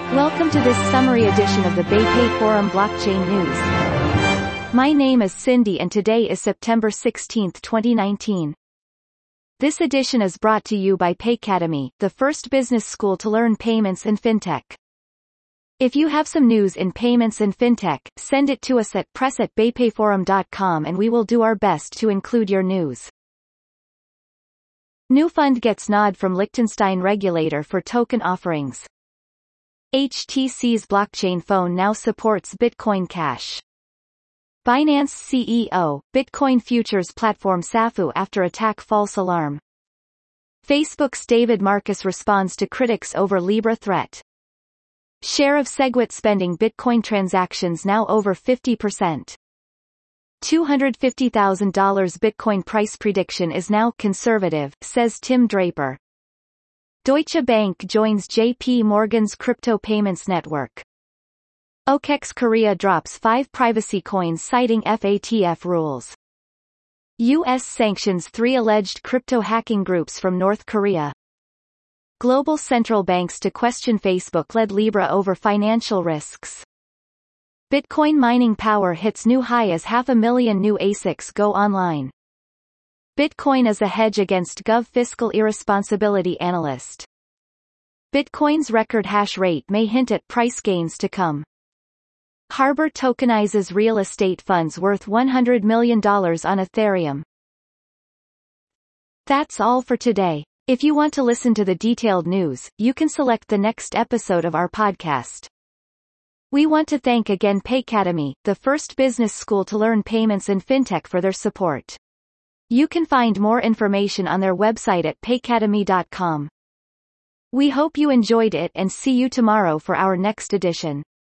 Welcome to this summary edition of the BayPay Forum Blockchain News. My name is Cindy and today is September 16, 2019. This edition is brought to you by Paycademy, the first business school to learn payments and fintech. If you have some news in payments and fintech, send it to us at press@baypayforum.com and we will do our best to include your news. New fund gets nod from Liechtenstein regulator for token offerings. HTC's blockchain phone now supports Bitcoin Cash. Binance CEO, Bitcoin futures platform SAFU after attack false alarm. Facebook's David Marcus responds to critics over Libra threat. Share of SegWit spending Bitcoin transactions now over 50%. $250,000 Bitcoin price prediction is now conservative, says Tim Draper. Deutsche Bank joins JP Morgan's crypto payments network. OKEX Korea drops 5 privacy coins citing FATF rules. U.S. sanctions 3 alleged crypto hacking groups from North Korea. Global central banks to question Facebook-led Libra over financial risks. Bitcoin mining power hits new high as 500,000 new ASICs go online. Bitcoin is a hedge against Gov fiscal irresponsibility analyst. Bitcoin's record hash rate may hint at price gains to come. Harbor tokenizes real estate funds worth $100 million on Ethereum. That's all for today. If you want to listen to the detailed news, you can select the next episode of our podcast. We want to thank again Paycademy, the first business school to learn payments and fintech, for their support. You can find more information on their website at paycademy.com. We hope you enjoyed it and see you tomorrow for our next edition.